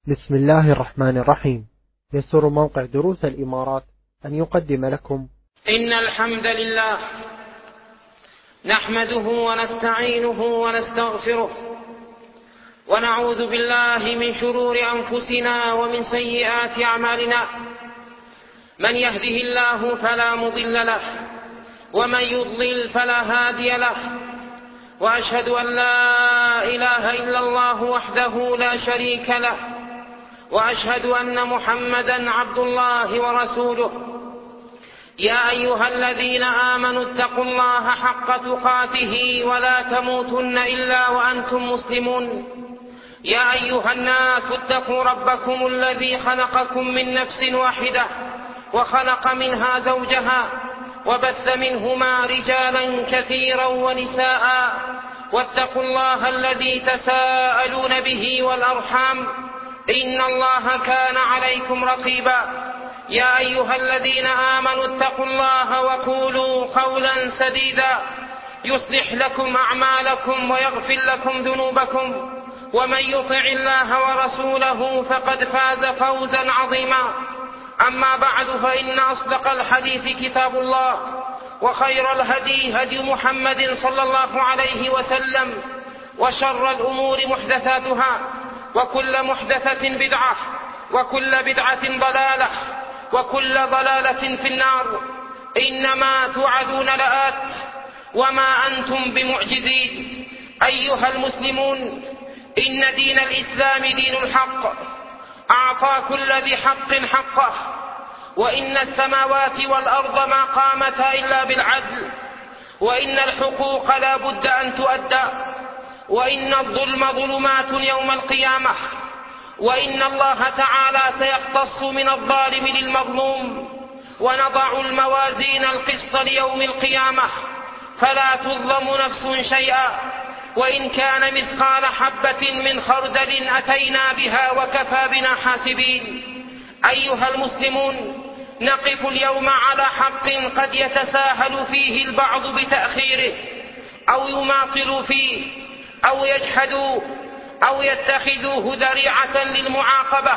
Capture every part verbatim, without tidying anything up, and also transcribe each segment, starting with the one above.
بسم الله الرحمن الرحيم. يسر موقع دروس الإمارات أن يقدم لكم إن الحمد لله نحمده ونستعينه ونستغفره ونعوذ بالله من شرور أنفسنا ومن سيئات أعمالنا. من يهده الله فلا مضل له ومن يضلل فلا هادي له، وأشهد أن لا إله إلا الله وحده لا شريك له، وأشهد أن محمدا عبد الله ورسوله. يا أيها الذين آمنوا اتقوا الله حق تقاته ولا تموتن إلا وأنتم مسلمون. يا أيها الناس اتقوا ربكم الذي خلقكم من نفس واحدة وخلق منها زوجها وبث منهما رجالا كثيرا ونساء، واتقوا الله الذي تساءلون به والأرحام إن الله كان عليكم رقيبا. يا أيها الذين آمنوا اتقوا الله وقولوا قولا سديدا يصلح لكم أعمالكم ويغفر لكم ذنوبكم، ومن يطع الله ورسوله فقد فاز فوزا عظيما. أما بعد، فإن أصدق الحديث كتاب الله، وخير الهدي هدي محمد صلى الله عليه وسلم، وشر الأمور محدثاتها، وكل محدثة بدعة، وكل بدعة ضلالة، وكل ضلالة في النار. إنما توعدون لآت وما أنتم بمعجزين. أيها المسلمون، إن دين الإسلام دين الحق، أعطى كل ذي حق حقه، وإن السماوات والأرض ما قامتا إلا بالعدل، وإن الحقوق لا بد أن تؤدى، وإن الظلم ظلمات يوم القيامة، وإن الله تعالى سيقتص من الظالم للمظلوم، ونضع الموازين القسط ليوم القيامة فلا تظلم نفس شيئا، وإن كان مثقال حبة من خردل أتينا بها وكفى بنا حاسبين. أيها المسلمون، نقف اليوم على حق قد يتساهل فيه البعض بتأخيره، أو يماطل فيه، أو يجحدوا، أو يتخذوه ذريعة للمعاقبة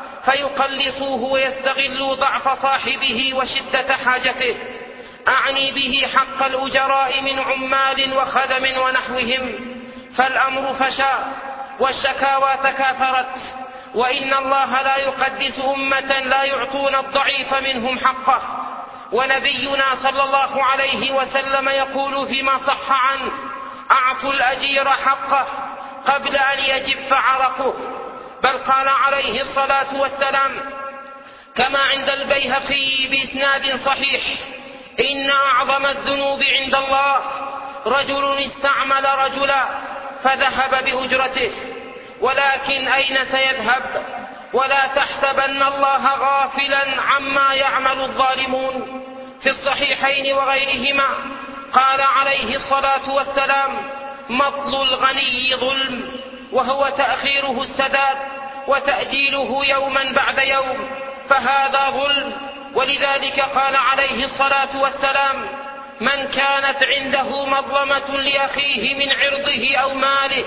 فيقلصوه ويستغلوا ضعف صاحبه وشدة حاجته. أعني به حق الأجراء من عمال وخدم ونحوهم، فالأمر فشى والشكاوى تكاثرت، وإن الله لا يقدس أمة لا يعطون الضعيف منهم حقه. ونبينا صلى الله عليه وسلم يقول فيما صح عنه: أعطوا الأجير حقه قبل أن يجف عرقه. بل قال عليه الصلاة والسلام كما عند البيهقي بإسناد صحيح: إن أعظم الذنوب عند الله رجل استعمل رجلا فذهب بأجرته، ولكن أين سيذهب؟ ولا تحسبن الله غافلا عما يعمل الظالمون. في الصحيحين وغيرهما قال عليه الصلاة والسلام: مطل الغني ظلم، وهو تأخيره السداد وتأجيله يوما بعد يوم، فهذا ظلم. ولذلك قال عليه الصلاة والسلام: من كانت عنده مظلمة لأخيه من عرضه أو ماله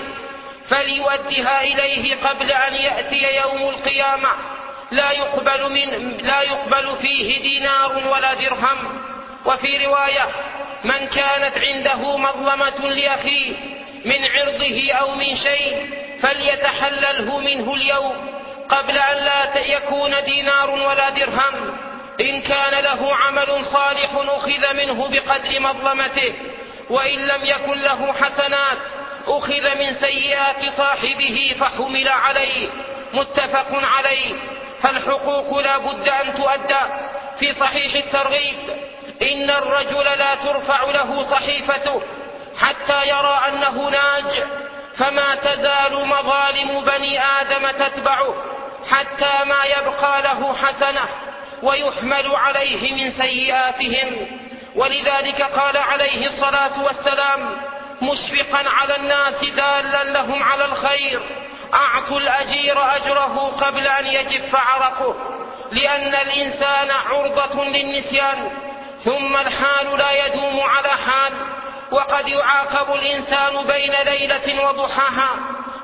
فليؤدها إليه قبل أن يأتي يوم القيامة لا يقبل, من لا يقبل فيه دينار ولا درهم. وفي رواية: من كانت عنده مظلمة لأخيه من عرضه أو من شيء فليتحلله منه اليوم قبل أن لا يكون دينار ولا درهم. إن كان له عمل صالح أخذ منه بقدر مظلمته، وإن لم يكن له حسنات أخذ من سيئات صاحبه فحمل عليه. متفق عليه. فالحقوق لا بد أن تؤدى. في صحيح الترغيب: إن الرجل لا ترفع له صحيفته حتى يرى أنه ناج، فما تزال مظالم بني آدم تتبعه حتى ما يبقى له حسنة ويحمل عليه من سيئاتهم. ولذلك قال عليه الصلاة والسلام مشفقا على الناس دالا لهم على الخير: أعطوا الأجير أجره قبل أن يجف عرقه، لأن الإنسان عرضة للنسيان، ثم الحال لا يدوم على حال، وقد يعاقب الإنسان بين ليلة وضحاها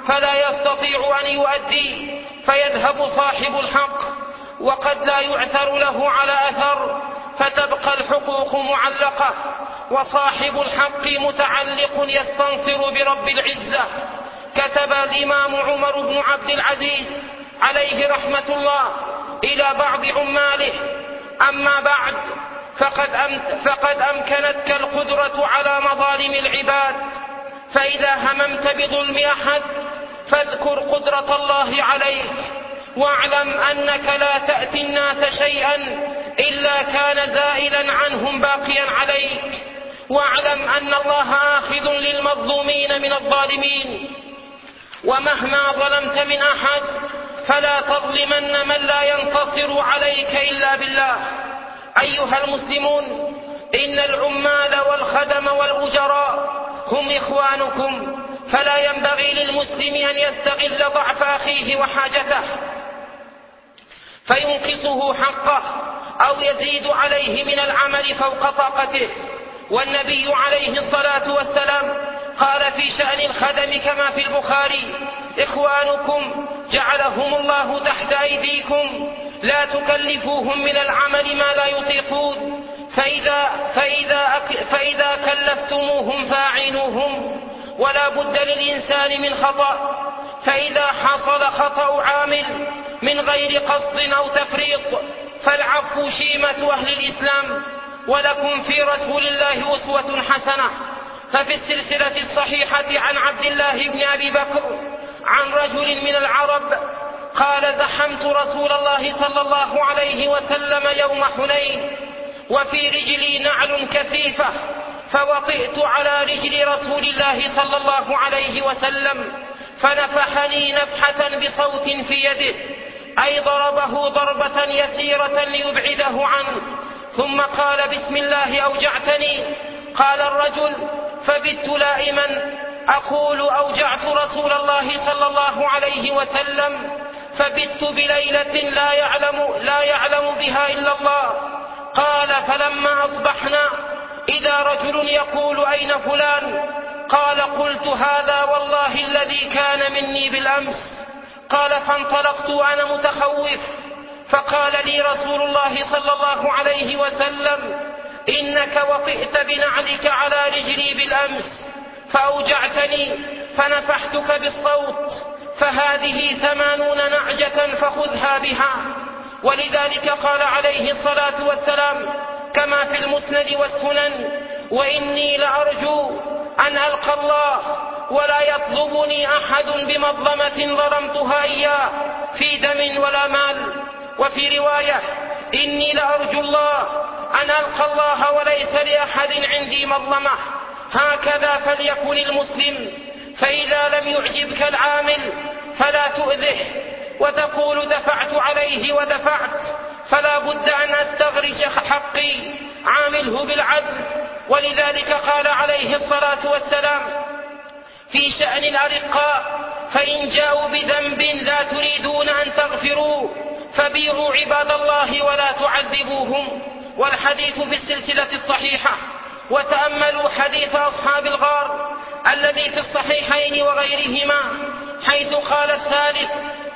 فلا يستطيع أن يؤدي فيذهب صاحب الحق وقد لا يعثر له على أثر فتبقى الحقوق معلقة وصاحب الحق متعلق يستنصر برب العزة. كتب الإمام عمر بن عبد العزيز عليه رحمة الله إلى بعض عماله: أما بعد فقد, أم فقد أمكنتك القدرة على مظالم العباد، فإذا هممت بظلم أحد فاذكر قدرة الله عليك، واعلم أنك لا تأتي الناس شيئا إلا كان زائلا عنهم باقيا عليك، واعلم أن الله آخذ للمظلومين من الظالمين، ومهما ظلمت من أحد فلا تظلمن من لا ينتصر عليك إلا بالله. أيها المسلمون، إن العمال والخدم والأجراء هم إخوانكم، فلا ينبغي للمسلم أن يستغل ضعف أخيه وحاجته فينقصه حقه أو يزيد عليه من العمل فوق طاقته. والنبي عليه الصلاة والسلام قال في شأن الخدم كما في البخاري: إخوانكم جعلهم الله تحت أيديكم، لا تكلفوهم من العمل ما لا يطيقون، فإذا, فإذا, فإذا كلفتموهم فاعينوهم. ولا بد للإنسان من خطأ، فإذا حصل خطأ عامل من غير قصد أو تفريط فالعفو شيمة أهل الإسلام. ولكم في رسول الله أسوة حسنة. ففي السلسلة الصحيحة عن عبد الله بن أبي بكر عن رجل من العرب قال: زحمت رسول الله صلى الله عليه وسلم يوم حنين وفي رجلي نعل كثيفة، فوطئت على رجل رسول الله صلى الله عليه وسلم فنفحني نفحة بصوت في يده، أي ضربه ضربة يسيرة ليبعده عنه، ثم قال: بسم الله أوجعتني. قال الرجل: فبت لائما أقول أوجعت رسول الله صلى الله عليه وسلم، فبت بليلة لا يعلم, لا يعلم بها إلا الله. قال: فلما أصبحنا إذا رجل يقول: أين فلان؟ قال: قلت: هذا والله الذي كان مني بالأمس. قال: فانطلقت أنا متخوف، فقال لي رسول الله صلى الله عليه وسلم: إنك وطئت بنعلك على رجلي بالأمس فأوجعتني فنفحتك بالصوت، فهذه ثمانون نعجة فخذها بها. ولذلك قال عليه الصلاة والسلام كما في المسند والسنن: وإني لأرجو أن ألقى الله ولا يطلبني أحد بمظلمة ظلمتها إياه في دم ولا مال. وفي رواية: إني لأرجو الله أن ألقى الله وليس لأحد عندي مظلمة. هكذا فليكن المسلم، فإذا لم يعجبك العامل فلا تؤذه وتقول: دفعت عليه ودفعت، فلا بد أن أستغرج حقي، عامله بالعدل. ولذلك قال عليه الصلاة والسلام في شأن الأرقاء: فإن جاءوا بذنب لا تريدون أن تغفروه فبيعوا عباد الله ولا تعذبوهم. والحديث في السلسلة الصحيحة. وتأملوا حديث أصحاب الغار الذي في الصحيحين وغيرهما، حيث قال الثالث: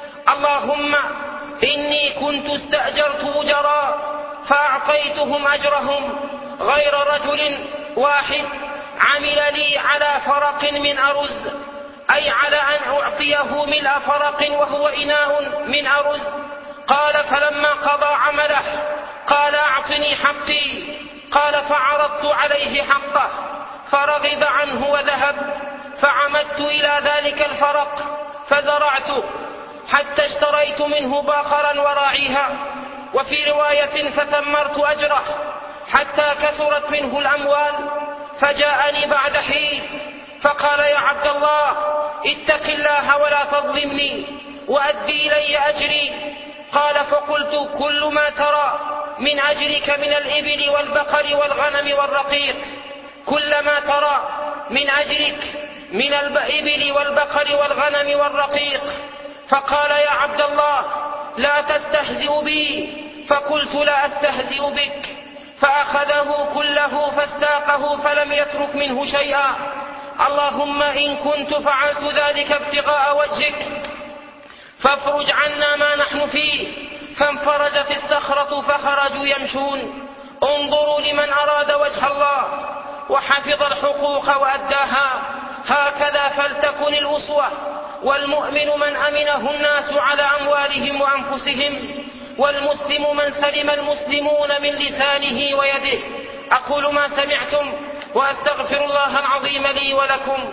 اللهم إني كنت استأجرت أجراء فأعطيتهم أجرهم، غير رجل واحد عمل لي على فرق من أرز، أي على أن أعطيه ملء فرق وهو إناء من أرز. قال: فلما قضى عمله قال: أعطني حقي. قال: فعرضت عليه حقه فرغب عنه وذهب، فعمدت إلى ذلك الفرق فزرعته حتى اشتريت منه باخرا وراعيها. وفي رواية: فثمرت أجره حتى كثرت منه الأموال، فجاءني بعد حين فقال: يا عبد الله اتق الله ولا تظلمني وأدي إلي أجري. قال: فقلت: كل ما ترى من أجرك من الإبل والبقر والغنم والرقيق، كل ما ترى من أجرك من الإبل والبقر والغنم والرقيق. فقال: يا عبد الله لا تستهزئ بي. فقلت: لا أستهزئ بك. فأخذه كله فاستاقه فلم يترك منه شيئا. اللهم إن كنت فعلت ذلك ابتغاء وجهك فافرج عنا ما نحن فيه. فانفرجت الصخرة فخرجوا يمشون. انظروا لمن أراد وجه الله وحفظ الحقوق وأداها، هكذا فلتكن الأسوة. والمؤمن من أمنه الناس على أموالهم وأنفسهم، والمسلم من سلم المسلمون من لسانه ويده. أقول ما سمعتم وأستغفر الله العظيم لي ولكم.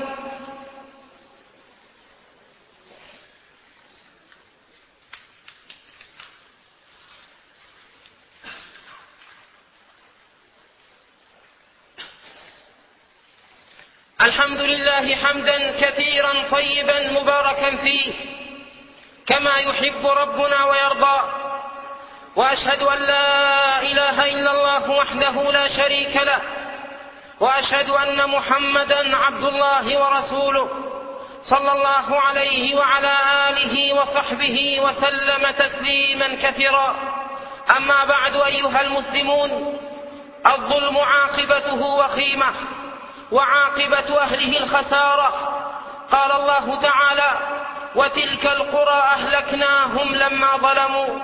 الحمد لله حمدا كثيرا طيبا مباركا فيه كما يحب ربنا ويرضى، وأشهد أن لا إله إلا الله وحده لا شريك له، وأشهد أن محمدا عبد الله ورسوله صلى الله عليه وعلى آله وصحبه وسلم تسليما كثيرا. أما بعد أيها المسلمون، الظلم عاقبته وخيمة، وعاقبة أهله الخسارة. قال الله تعالى: وتلك القرى أهلكناهم لما ظلموا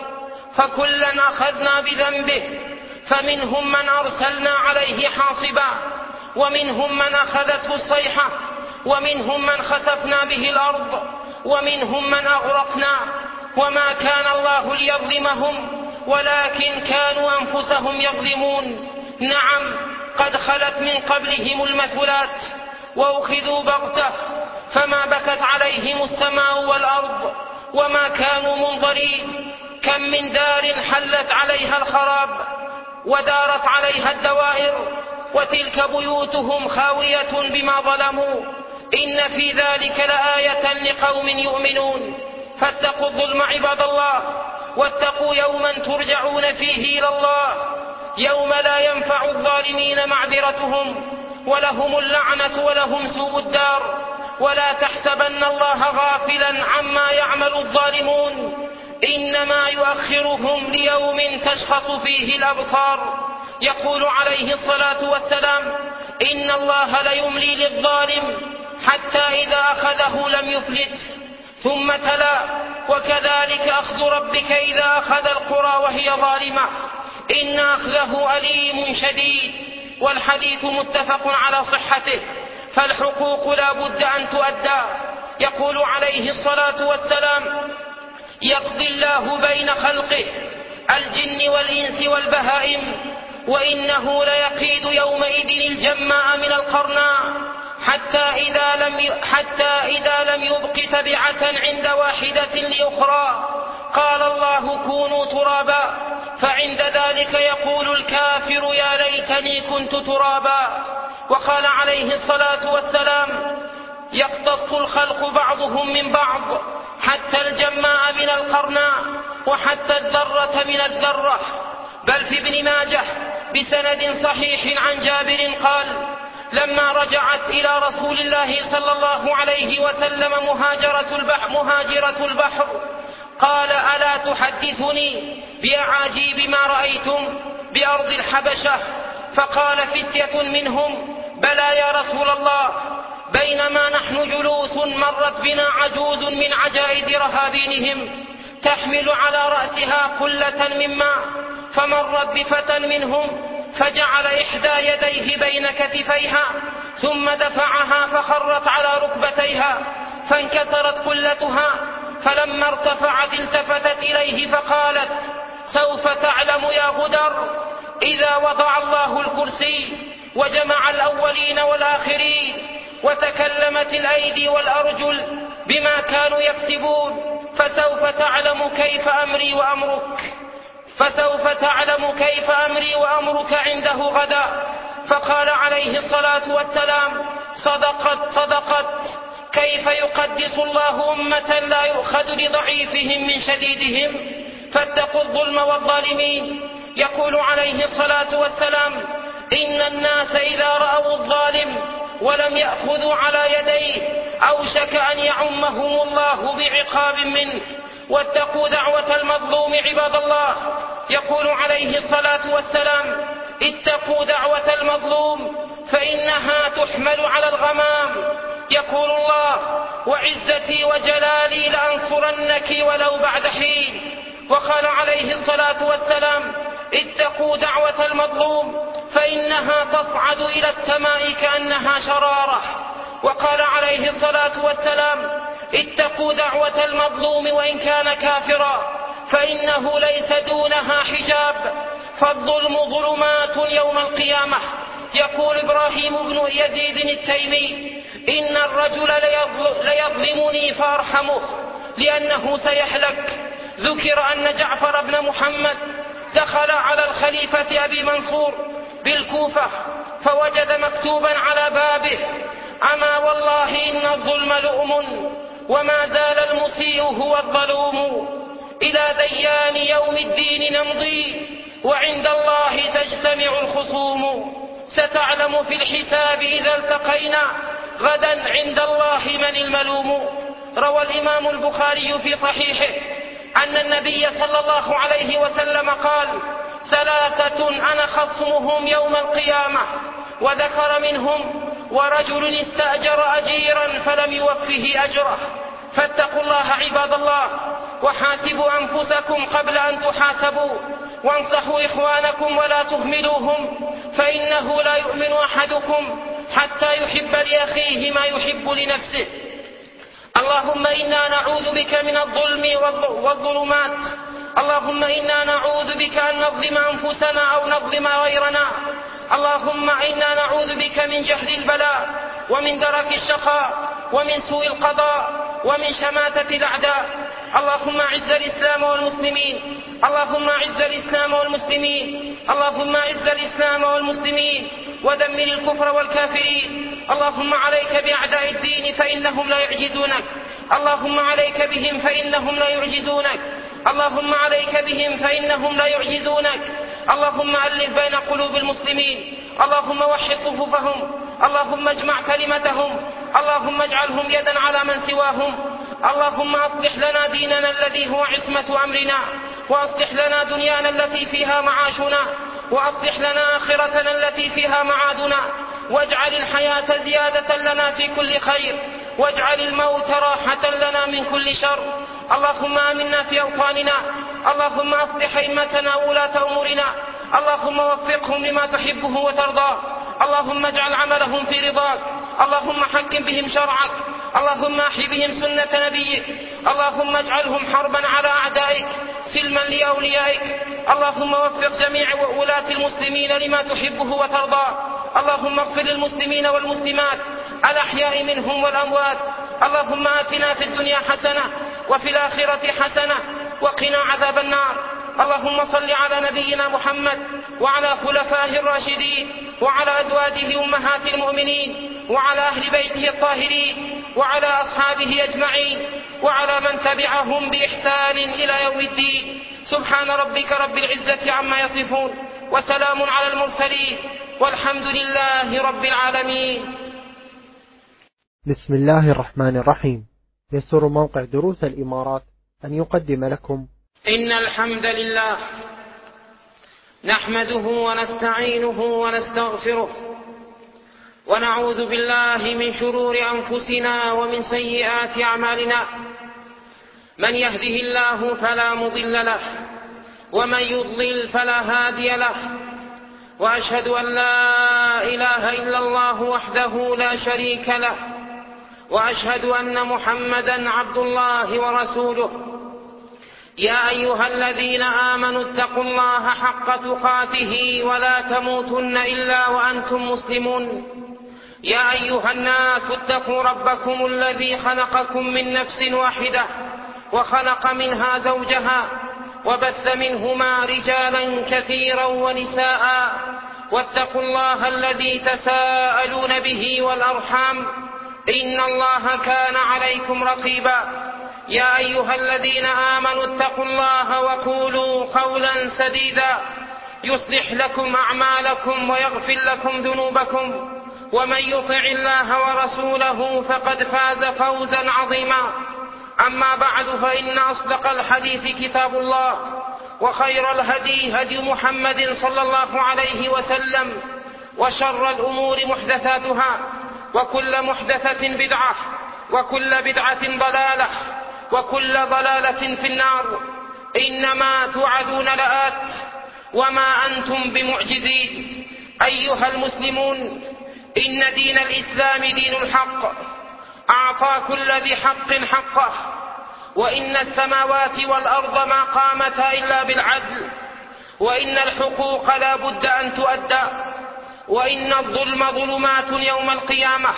فكلا أخذنا بذنبه فمنهم من أرسلنا عليه حاصبا ومنهم من أخذته الصيحة ومنهم من خسفنا به الأرض ومنهم من أغرقنا وما كان الله ليظلمهم ولكن كانوا أنفسهم يظلمون. نعم، قد خلت من قبلهم المثلات وأخذوا بغتة فما بكت عليهم السماء والأرض وما كانوا منظرين. كم من دار حلت عليها الخراب ودارت عليها الدوائر وتلك بيوتهم خاوية بما ظلموا. إن في ذلك لآية لقوم يؤمنون. فاتقوا الظلم عباد الله، واتقوا يوما ترجعون فيه إلى الله، يوم لا ينفع الظالمين معذرتهم ولهم اللعنة ولهم سوء الدار. ولا تحسبن الله غافلا عما يعمل الظالمون، إنما يؤخرهم ليوم تشخص فيه الأبصار. يقول عليه الصلاة والسلام: إن الله ليملي للظالم حتى إذا أخذه لم يفلت. ثم تلا: وكذلك أخذ ربك إذا أخذ القرى وهي ظالمة إن أخذه أليم شديد. والحديث متفق على صحته، فالحقوق لا بد أن تؤدى. يقول عليه الصلاة والسلام: يقضي الله بين خلقه الجن والإنس والبهائم وإنه ليقيد يومئذ الجماء من القرناء حتى إذا لم حتى إذا لم يبق تبعة عند واحدة لأخرى قال الله كونوا ترابا، فعند ذلك يقول الكافر يا ليتني كنت ترابا. وقال عليه الصلاة والسلام: يقتص الخلق بعضهم من بعض حتى الجماء من القرناء وحتى الذرة من الذرة. بل في ابن ماجه بسند صحيح عن جابر قال: لما رجعت إلى رسول الله صلى الله عليه وسلم مهاجرة البحر, مهاجرة البحر قال: ألا تحدثني بأعاجيب ما رأيتم بأرض الحبشة؟ فقال فتية منهم: بلى يا رسول الله، بينما نحن جلوس مرت بنا عجوز من عجائز رهابينهم تحمل على رأسها قلة من ماء، فمرت بفتى منهم فجعل إحدى يديه بين كتفيها ثم دفعها فخرت على ركبتيها فانكسرت قلتها، فلما ارتفعت التفتت إليه فقالت: سوف تعلم يا غدر إذا وضع الله الكرسي وجمع الأولين والآخرين وتكلمت الأيدي والأرجل بما كانوا يكسبون فسوف تعلم كيف أمري وأمرك فسوف تعلم كيف أمري وأمرك عنده غدا. فقال عليه الصلاة والسلام: صدقت صدقت كيف يقدس الله أمة لا يؤخذ لضعيفهم من شديدهم. فاتقوا الظلم والظالمين. يقول عليه الصلاة والسلام: إن الناس إذا رأوا الظالم ولم يأخذوا على يديه أوشك أن يعمهم الله بعقاب منه. واتقوا دعوة المظلوم عباد الله. يقول عليه الصلاة والسلام: اتقوا دعوة المظلوم فإنها تحمل على الغمام. يقول الله: وعزتي وجلالي لأنصرنك ولو بعد حين. وقال عليه الصلاة والسلام: اتقوا دعوة المظلوم فإنها تصعد إلى السماء كأنها شرارة. وقال عليه الصلاة والسلام: اتقوا دعوة المظلوم وإن كان كافرا فإنه ليس دونها حجاب، فالظلم ظلمات يوم القيامة. يقول إبراهيم بن يزيد التيمي: إن الرجل ليظلمني فأرحمه لأنه سيهلك. ذكر أن جعفر بن محمد دخل على الخليفة أبي منصور بالكوفة فوجد مكتوبا على بابه: أما والله إن الظلم لؤم وما زال المسيء هو الظلوم، إلى ديان يوم الدين نمضي وعند الله تجتمع الخصوم، ستعلم في الحساب إذا التقينا غدا عند الله من الملوم. روى الإمام البخاري في صحيحه أن النبي صلى الله عليه وسلم قال: ثلاثة أنا خصمهم يوم القيامة، وذكر منهم: ورجل استأجر أجيرا فلم يوفه أجره. فاتقوا الله عباد الله، وحاسبوا أنفسكم قبل أن تحاسبوا، وانصحوا إخوانكم ولا تهملوهم، فإنه لا يؤمن أحدكم حتى يحب لأخيه ما يحب لنفسه. اللهم إنا نعوذ بك من الظلم والظلمات. اللهم إنا نعوذ بك أن نظلم أنفسنا أو نظلم غيرنا. اللهم إنا نعوذ بك من جهل البلاء ومن درك الشقاء ومن سوء القضاء ومن شماتة الأعداء. اللهم أعز الإسلام والمسلمين. اللهم أعز الإسلام والمسلمين. اللهم أعز الإسلام والمسلمين ودمر الكفر والكافرين. اللهم عليك بأعداء الدين فإنهم لا يعجزونك. اللهم عليك بهم فإنهم لا يعجزونك. اللهم عليك بهم فإنهم لا يعجزونك. اللهم ألف بين قلوب المسلمين. اللهم وحد صفوفهم. اللهم اجمع كلمتهم. اللهم اجعلهم يدا على من سواهم. اللهم أصلح لنا ديننا الذي هو عصمة أمرنا، وأصلح لنا دنيانا التي فيها معاشنا، وأصلح لنا آخرتنا التي فيها معادنا، واجعل الحياة زيادة لنا في كل خير، واجعل الموت راحة لنا من كل شر. اللهم آمنا في أوطاننا. اللهم أصلح أئمتنا وولاة أمورنا. اللهم وفقهم لما تحبه وترضاه. اللهم اجعل عملهم في رضاك. اللهم حكم بهم شرعك. اللهم احي بهم سنة نبيك. اللهم اجعلهم حربا على أعدائك سلما لأوليائك. اللهم وفق جميع ولاة المسلمين لما تحبه وترضاه. اللهم اغفر للمسلمين والمسلمات الأحياء منهم والأموات. اللهم آتنا في الدنيا حسنة وفي الآخرة حسنة وقنا عذاب النار. اللهم صل على نبينا محمد وعلى خلفائه الراشدين وعلى أزواجه أمهات المؤمنين وعلى أهل بيته الطاهرين وعلى أصحابه أجمعين وعلى من تبعهم بإحسان إلى يوم الدين. سبحان ربك رب العزة عما يصفون، وسلام على المرسلين، والحمد لله رب العالمين. بسم الله الرحمن الرحيم. يسر موقع دروس الإمارات أن يقدم لكم إن الحمد لله نحمده ونستعينه ونستغفره، ونعوذ بالله من شرور أنفسنا ومن سيئات أعمالنا. من يهده الله فلا مضل له، ومن يضلل فلا هادي له. وأشهد أن لا إله إلا الله وحده لا شريك له، وأشهد أن محمدا عبد الله ورسوله. يا أيها الذين آمنوا اتقوا الله حق تقاته ولا تموتن إلا وأنتم مسلمون. يا أيها الناس اتقوا ربكم الذي خلقكم من نفس واحدة وخلق منها زوجها وبث منهما رجالا كثيرا ونساء، واتقوا الله الذي تساءلون به والأرحام، إن الله كان عليكم رقيبا. يا أيها الذين آمنوا اتقوا الله وقولوا قولا سديدا يصلح لكم أعمالكم ويغفر لكم ذنوبكم، ومن يطع الله ورسوله فقد فاز فوزا عظيما. أما بعد، فإن أصدق الحديث كتاب الله، وخير الهدي هدي محمد صلى الله عليه وسلم، وشر الأمور محدثاتها، وكل محدثة بدعة، وكل بدعة ضلالة، وكل ضلالة في النار. إنما توعدون لآت وما أنتم بمعجزين. أيها المسلمون، إن دين الإسلام دين الحق، أعطى كل ذي حق حقه، وإن السماوات والأرض ما قامتا إلا بالعدل، وإن الحقوق لا بد أن تؤدى، وإن الظلم ظلمات يوم القيامة،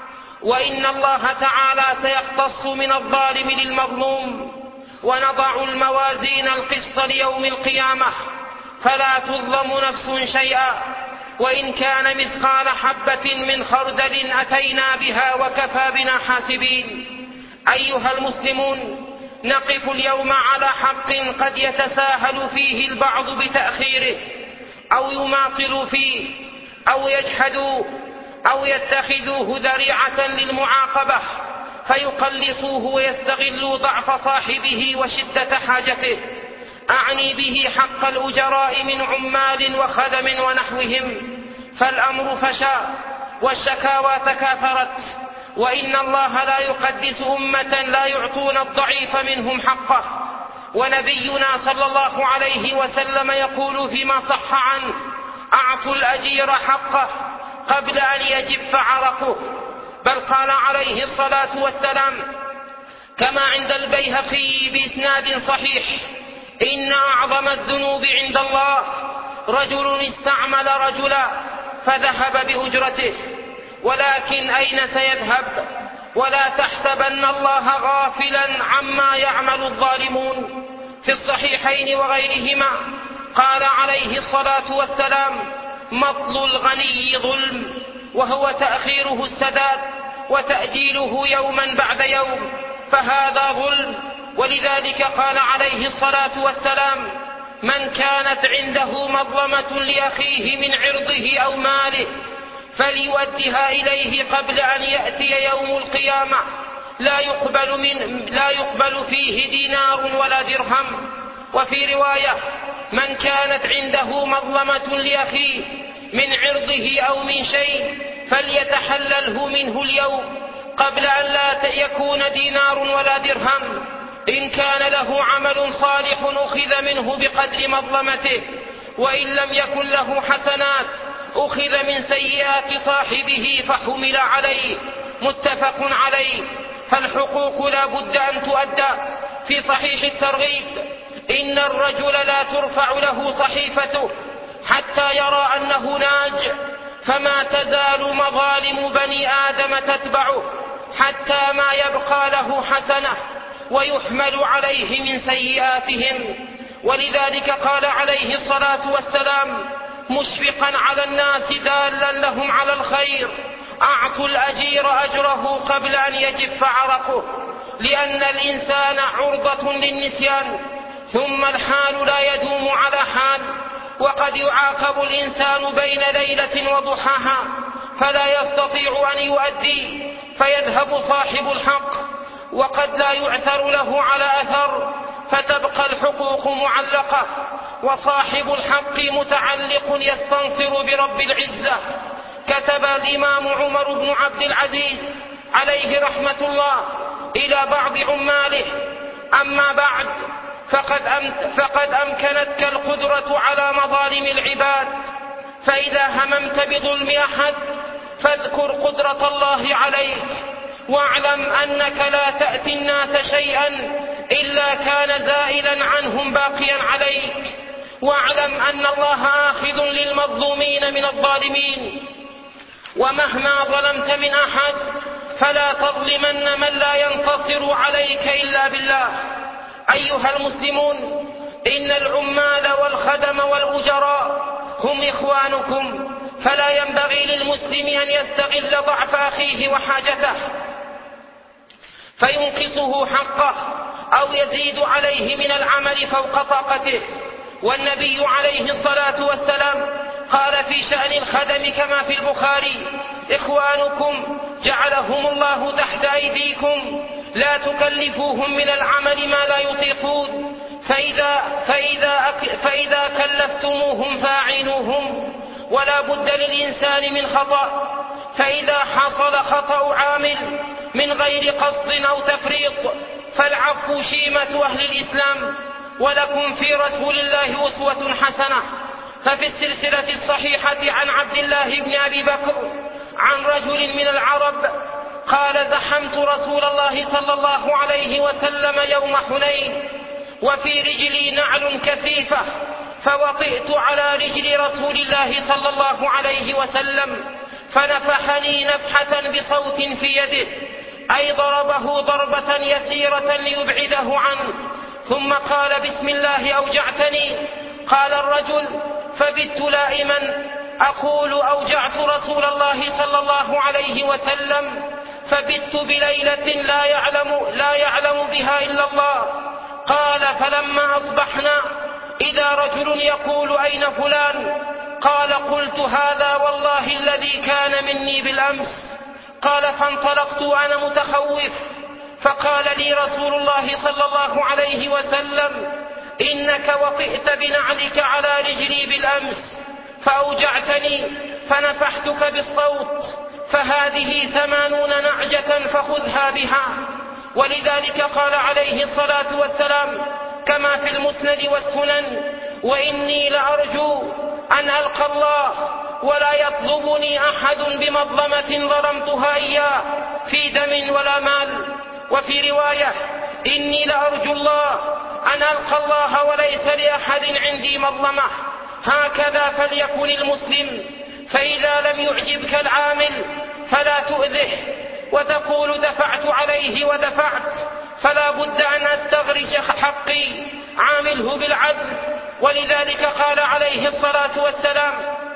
وإن الله تعالى سيقتص من الظالم للمظلوم، ونضع الموازين القسط ليوم القيامة فلا تظلم نفس شيئا، وإن كان مثقال حبة من خردل أتينا بها وكفى بنا حاسبين. أيها المسلمون، نقف اليوم على حق قد يتساهل فيه البعض بتأخيره، أو يماطل فيه، أو يجحد، أو يتخذوه ذريعة للمعاقبة فيقلصوه ويستغلوا ضعف صاحبه وشدة حاجته. أعني به حق الأجراء من عمال وخدم ونحوهم، فالأمر فشى والشكاوى تكاثرت، وإن الله لا يقدس أمة لا يعطون الضعيف منهم حقه. ونبينا صلى الله عليه وسلم يقول فيما صح عنه: أعطوا الأجير حقه قبل أن يجف عرقه. بل قال عليه الصلاة والسلام كما عند البيهقي بإسناد صحيح: إن أعظم الذنوب عند الله رجل استعمل رجلا فذهب بأجرته، ولكن أين سيذهب؟ ولا تحسبن الله غافلا عما يعمل الظالمون. في الصحيحين وغيرهما قال عليه الصلاة والسلام: مطل الغني ظلم، وهو تأخيره السداد وتأجيله يوما بعد يوم، فهذا ظلم. ولذلك قال عليه الصلاة والسلام: من كانت عنده مظلمة لأخيه من عرضه أو ماله فليؤدها إليه قبل أن يأتي يوم القيامة لا يقبل, من لا يقبل فيه دينار ولا درهم. وفي رواية: من كانت عنده مظلمة لأخيه من عرضه أو من شيء فليتحلله منه اليوم قبل أن لا يكون دينار ولا درهم. إن كان له عمل صالح أخذ منه بقدر مظلمته، وإن لم يكن له حسنات أخذ من سيئات صاحبه فحمل عليه. متفق عليه. فالحقوق لا بد أن تؤدى. في صحيح الترغيب: إن الرجل لا ترفع له صحيفته حتى يرى أنه ناج، فما تزال مظالم بني آدم تتبعه حتى ما يبقى له حسنة ويحمل عليه من سيئاتهم. ولذلك قال عليه الصلاة والسلام مشفقا على الناس دالا لهم على الخير: أعطوا الأجير أجره قبل أن يجف عرقه، لأن الإنسان عرضة للنسيان، ثم الحال لا يدوم على حال، وقد يعاقب الإنسان بين ليلة وضحاها فلا يستطيع أن يؤدي فيذهب صاحب الحق، وقد لا يعثر له على أثر فتبقى الحقوق معلقة، وصاحب الحق متعلق يستنصر برب العزة. كتب الإمام عمر بن عبد العزيز عليه رحمة الله إلى بعض عماله: أما بعد، فقد, أم فقد أمكنتك القدرة على مظالم العباد، فإذا هممت بظلم أحد فاذكر قدرة الله عليك، واعلم أنك لا تأتي الناس شيئا إلا كان زائلا عنهم باقيا عليك، واعلم أن الله آخذ للمظلومين من الظالمين، ومهما ظلمت من أحد فلا تظلمن من لا ينتصر عليك إلا بالله. أيها المسلمون، إن العمال والخدم والأجراء هم إخوانكم، فلا ينبغي للمسلم أن يستغل ضعف أخيه وحاجته فينقصه حقه أو يزيد عليه من العمل فوق طاقته. والنبي عليه الصلاة والسلام قال في شأن الخدم كما في البخاري: إخوانكم جعلهم الله تحت أيديكم، لا تكلفوهم من العمل ما لا يطيقون، فإذا, فإذا, فإذا كلفتموهم فاعينوهم، ولا بد للإنسان من خطأ، فإذا حصل خطأ عامل من غير قصد أو تفريط فالعفو شيمة أهل الإسلام. ولكم في رسول الله أسوة حسنة. ففي السلسلة الصحيحة عن عبد الله بن أبي بكر عن رجل من العرب قال: زحمت رسول الله صلى الله عليه وسلم يوم حنين وفي رجلي نعل كثيفة، فوطئت على رجل رسول الله صلى الله عليه وسلم فنفحني نفحة بصوت في يده، أي ضربه ضربة يسيرة ليبعده عنه، ثم قال: بسم الله أوجعتني. قال الرجل: فبت لائما أقول أوجعت رسول الله صلى الله عليه وسلم، فبت بليلة لا يعلم, لا يعلم بها إلا الله. قال: فلما أصبحنا إذا رجل يقول: أين فلان؟ قال: قلت: هذا والله الذي كان مني بالأمس. قال: فانطلقت وأنا متخوف، فقال لي رسول الله صلى الله عليه وسلم: إنك وطئت بنعلك على رجلي بالأمس فأوجعتني فنفحتك بالصوت، فهذه ثمانون نعجة فخذها بها. ولذلك قال عليه الصلاة والسلام كما في المسند والسنن: وإني لأرجو أن ألقى الله ولا يطلبني أحد بمظلمة ظلمتها إياه في دم ولا مال. وفي رواية: إني لأرجو الله أن ألقى الله وليس لأحد عندي مظلمة. هكذا فليكن المسلم، فإذا لم يعجبك العامل فلا تؤذه وتقول: دفعت عليه ودفعت، فلا بد أن أستغرش حقي، عامله بالعدل. ولذلك قال عليه الصلاة والسلام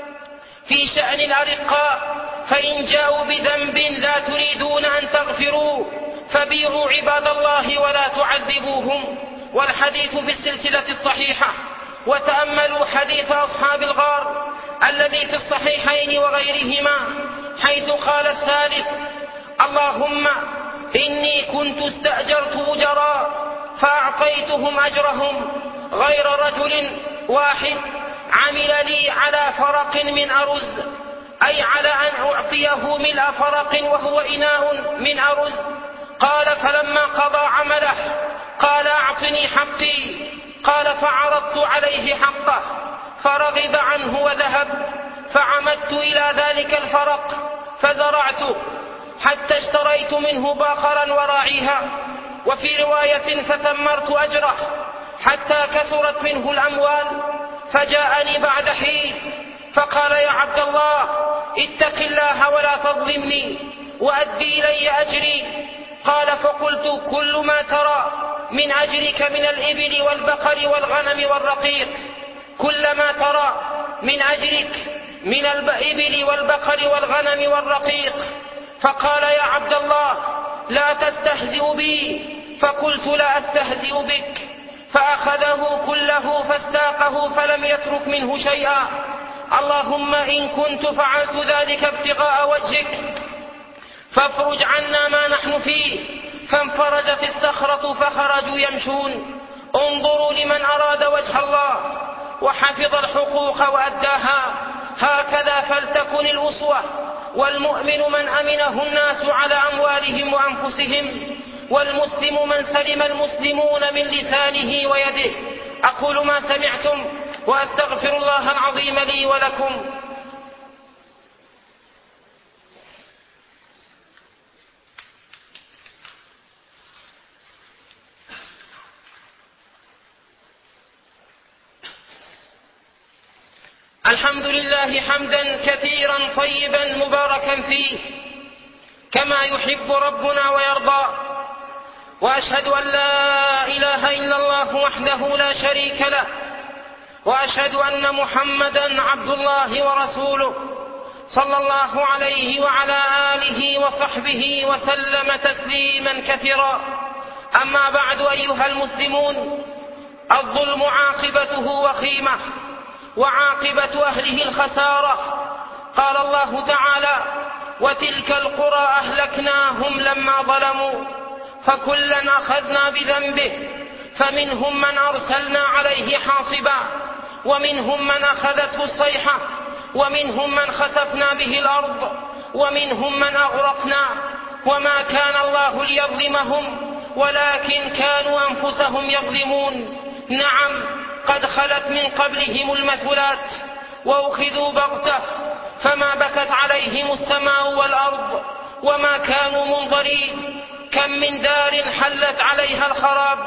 في شأن الأرقاء: فإن جاءوا بذنب لا تريدون أن تغفروا فبيعوا عباد الله ولا تعذبوهم. والحديث في السلسلة الصحيحة. وتأملوا حديث أصحاب الغار الذي في الصحيحين وغيرهما، حيث قال الثالث: اللهم إني كنت استأجرت أجراء فأعطيتهم أجرهم غير رجل واحد عمل لي على فرق من أرز، أي على أن أعطيه ملء فرق وهو إناء من أرز. قال: فلما قضى عمله قال: أعطني حقي. قال: فعرضت عليه حقه فرغب عنه وذهب، فعمدت إلى ذلك الفرق فزرعته حتى اشتريت منه باخرا وراعيها. وفي رواية: فثمرت أجره حتى كثرت منه الأموال، فجاءني بعد حين فقال: يا عبد الله اتق الله ولا تظلمني وأدي إلي أجري. قال: فقلت: كل ما ترى من أجرك من الإبل والبقر والغنم والرقيق، كل ما ترى من أجرك من الإبل والبقر والغنم والرقيق. فقال: يا عبد الله لا تستهزئ بي. فقلت: لا أستهزئ بك. فأخذه كله فاستاقه فلم يترك منه شيئا. اللهم إن كنت فعلت ذلك ابتغاء وجهك فافرج عنا ما نحن فيه. فانفرجت الصخرة فخرجوا يمشون. انظروا لمن أراد وجه الله وحفظ الحقوق وأداها. هكذا فلتكن الأسوة. والمؤمن من أمنه الناس على أموالهم وأنفسهم، والمسلم من سلم المسلمون من لسانه ويده. أقول ما سمعتم وأستغفر الله العظيم لي ولكم. الحمد لله حمدا كثيرا طيبا مباركا فيه كما يحب ربنا ويرضى. وأشهد أن لا إله إلا الله وحده لا شريك له، وأشهد أن محمدا عبد الله ورسوله صلى الله عليه وعلى آله وصحبه وسلم تسليما كثيرا. أما بعد أيها المسلمون، الظلم عاقبته وخيمة، وعاقبة أهله الخسارة. قال الله تعالى: وتلك القرى أهلكناهم لما ظلموا فكلا أخذنا بذنبه فمنهم من أرسلنا عليه حاصبا ومنهم من أخذته الصيحة ومنهم من خسفنا به الأرض ومنهم من أغرقنا وما كان الله ليظلمهم ولكن كانوا أنفسهم يظلمون. نعم قد خلت من قبلهم المثلات وأخذوا بغتة فما بكت عليهم السماء والأرض وما كانوا منظرين. كم من دار حلت عليها الخراب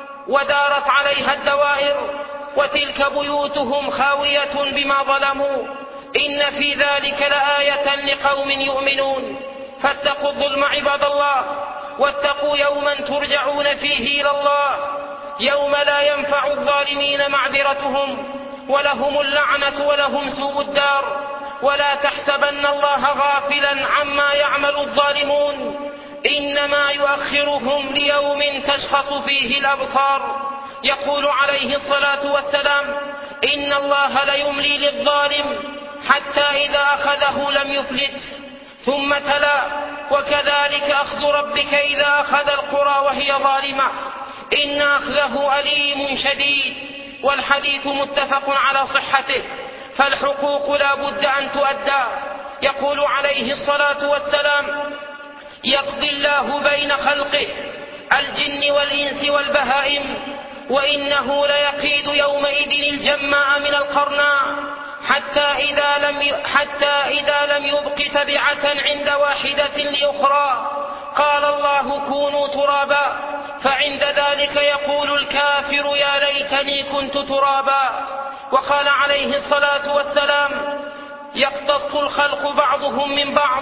ودارت عليها الدوائر وتلك بيوتهم خاوية بما ظلموا. إن في ذلك لآية لقوم يؤمنون. فاتقوا الظلم عباد الله واتقوا يوما ترجعون فيه إلى الله يوم لا ينفع الظالمين معذرتهم ولهم اللعنة ولهم سوء الدار. ولا تحسبن الله غافلا عما يعمل الظالمون إنما يؤخرهم ليوم تشخص فيه الأبصار. يقول عليه الصلاة والسلام إن الله ليملي للظالم حتى إذا أخذه لم يفلت. ثم تلا وكذلك أخذ ربك إذا أخذ القرى وهي ظالمة إن أخذه أليم شديد. والحديث متفق على صحته فالحقوق لا بد أن تؤدى. يقول عليه الصلاة والسلام يقضي الله بين خلقه الجن والإنس والبهائم وإنه ليقيد يومئذ الجماء من القرناء حتى إذا لم حتى إذا لم يبق تبعة عند واحدة لأخرى قال الله كونوا ترابا فعند ذلك يقول الكافر يا ليتني كنت ترابا. وقال عليه الصلاة والسلام يقتص الخلق بعضهم من بعض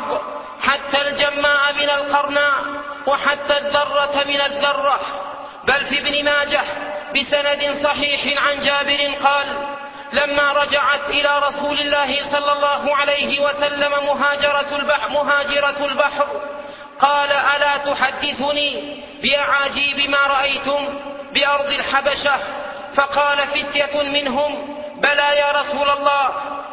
حتى الجماء من القرناء وحتى الذرة من الذرة. بل في ابن ماجه بسند صحيح عن جابر قال لما رجعت إلى رسول الله صلى الله عليه وسلم مهاجرة البحر, مهاجرة البحر قال ألا تحدثني بأعاجيب ما رأيتم بأرض الحبشة؟ فقال فتية منهم بلى يا رسول الله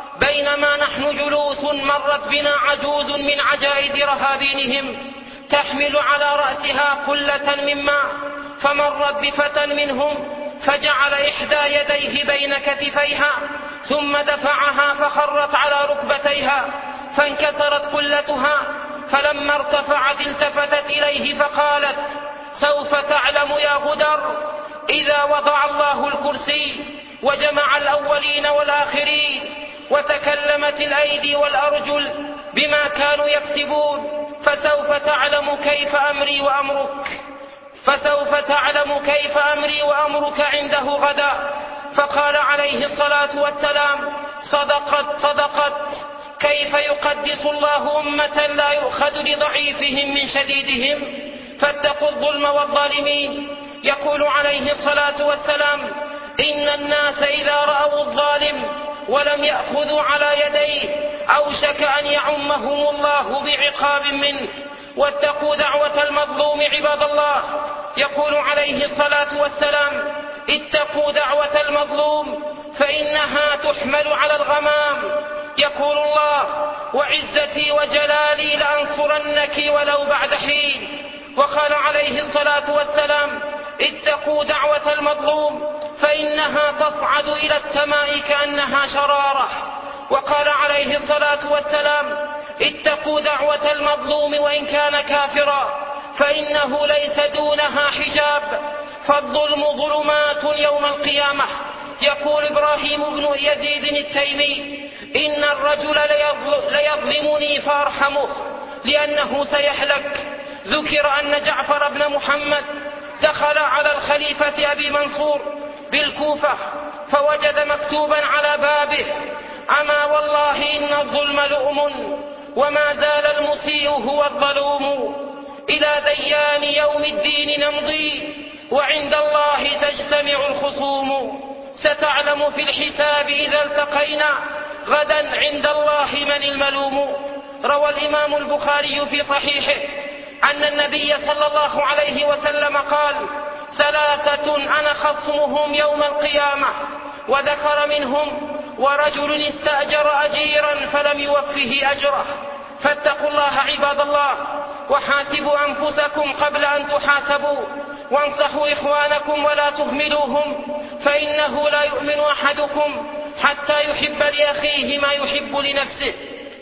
بينما نحن جلوس مرت بنا عجوز من عجائز رهابينهم تحمل على رأسها قلة من ماء فمرت بفتى منهم فجعل إحدى يديه بين كتفيها ثم دفعها فخرت على ركبتيها فانكسرت قلتها فلما ارتفعت التفتت إليه فقالت سوف تعلم يا غدر إذا وضع الله الكرسي وجمع الأولين والآخرين وتكلمت الأيدي والأرجل بما كانوا يكسبون فسوف تعلم كيف أمري وأمرك فسوف تعلم كيف أمري وأمرك عنده غدا. فقال عليه الصلاة والسلام صدقت صدقت كيف يقدس الله أمة لا يؤخذ لضعيفهم من شديدهم. فاتقوا الظلم والظالمين. يقول عليه الصلاة والسلام إن الناس إذا رأوا الظالم ولم يأخذوا على يديه أوشك أن يعمهم الله بعقاب منه. واتقوا دعوة المظلوم عباد الله. يقول عليه الصلاة والسلام اتقوا دعوة المظلوم فإنها تحمل على الغمام. يقول الله وعزتي وجلالي لأنصرنك ولو بعد حين. وقال عليه الصلاة والسلام اتقوا دعوة المظلوم فإنها تصعد إلى السماء كأنها شرارة. وقال عليه الصلاة والسلام اتقوا دعوة المظلوم وإن كان كافرا فإنه ليس دونها حجاب فالظلم ظلمات يوم القيامة. يقول إبراهيم بن يزيد التيمي إن الرجل ليظلمني فأرحمه لأنه سيهلك. ذكر أن جعفر بن محمد دخل على الخليفة أبي منصور بالكوفة فوجد مكتوبا على بابه أما والله إن الظلم لؤم وما زال المسيء هو الظلوم إلى ديان يوم الدين نمضي وعند الله تجتمع الخصوم ستعلم في الحساب إذا التقينا غدا عند الله من الملوم. روى الإمام البخاري في صحيحه أن النبي صلى الله عليه وسلم قال ثلاثة أنا خصمهم يوم القيامة وذكر منهم ورجل استأجر أجيرا فلم يوفه أجره. فاتقوا الله عباد الله وحاسبوا أنفسكم قبل أن تحاسبوا وانصحوا إخوانكم ولا تهملوهم فإنه لا يؤمن أحدكم حتى يحب لأخيه ما يحب لنفسه.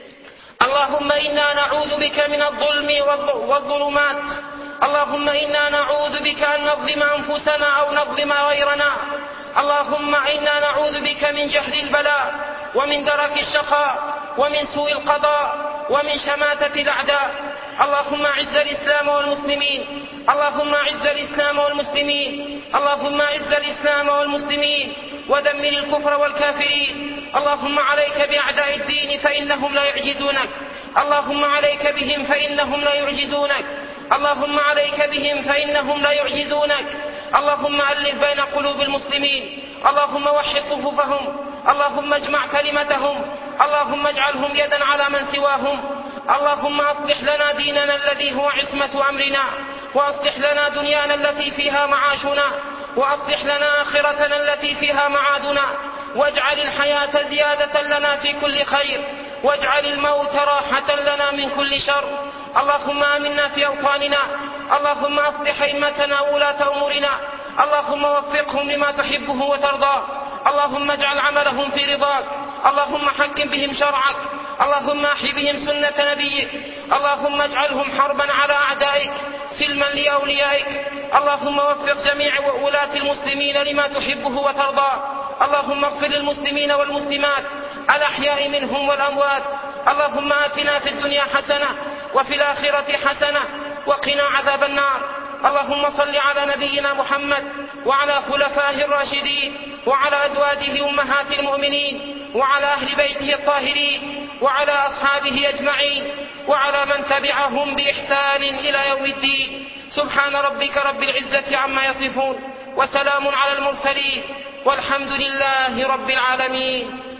اللهم إنا نعوذ بك من الظلم والظلمات. اللهم إنا نعوذ بك أن نظلم أنفسنا أو نظلم غيرنا. اللهم إنا نعوذ بك من جهل البلاء ومن درك الشقاء ومن سوء القضاء ومن شماتة الأعداء. اللهم أعز الإسلام والمسلمين. اللهم أعز الإسلام والمسلمين. اللهم أعز الإسلام والمسلمين ودمر الكفر والكافرين. اللهم عليك بأعداء الدين فإنهم لا يعجزونك. اللهم عليك بهم فإنهم لا يعجزونك. اللهم عليك بهم فإنهم لا يعجزونك. اللهم ألف بين قلوب المسلمين. اللهم وحد صفوفهم. اللهم اجمع كلمتهم. اللهم اجعلهم يدا على من سواهم. اللهم أصلح لنا ديننا الذي هو عصمة أمرنا، وأصلح لنا دنيانا التي فيها معاشنا، وأصلح لنا آخرتنا التي فيها معادنا، واجعل الحياة زيادة لنا في كل خير، واجعل الموت راحة لنا من كل شر. اللهم آمنا في أوطاننا. اللهم أصلح أئمتنا وولاة أمورنا. اللهم وفقهم لما تحبه وترضاه. اللهم اجعل عملهم في رضاك. اللهم حكم بهم شرعك. اللهم احي بهم سنة نبيك. اللهم اجعلهم حربا على أعدائك سلما لأوليائك. اللهم وفق جميع ولاة المسلمين لما تحبه وترضاه. اللهم اغفر للمسلمين والمسلمات الأحياء منهم والأموات. اللهم آتنا في الدنيا حسنة وفي الآخرة حسنة وقنا عذاب النار. اللهم صل على نبينا محمد وعلى خلفائه الراشدين وعلى أزواجه أمهات المؤمنين وعلى أهل بيته الطاهرين وعلى أصحابه أجمعين وعلى من تبعهم بإحسان إلى يوم الدين. سبحان ربك رب العزة عما يصفون وسلام على المرسلين والحمد لله رب العالمين.